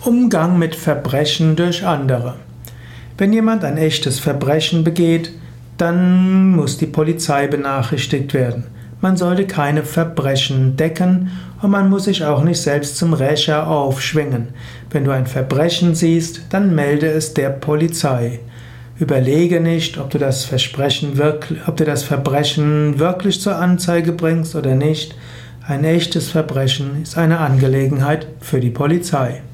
Umgang mit Verbrechen durch andere. Wenn jemand ein echtes Verbrechen begeht, dann muss die Polizei benachrichtigt werden. Man sollte keine Verbrechen decken und man muss sich auch nicht selbst zum Rächer aufschwingen. Wenn du ein Verbrechen siehst, dann melde es der Polizei. Überlege nicht, ob du das Verbrechen wirklich zur Anzeige bringst oder nicht. Ein echtes Verbrechen ist eine Angelegenheit für die Polizei.